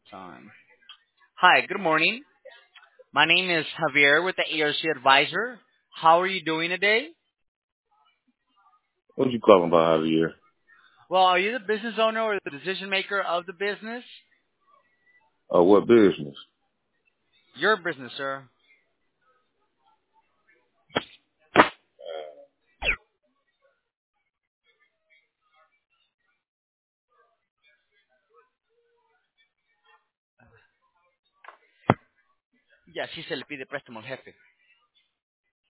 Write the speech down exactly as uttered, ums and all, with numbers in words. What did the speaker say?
Time. Hi, good morning. My name is Javier with the A R C Advisor. How are you doing today? What you calling about Javier? Well, are you the business owner or the decision maker of the business? Uh, what business? Your business, sir. Ya, sí se le pide préstamo al jefe.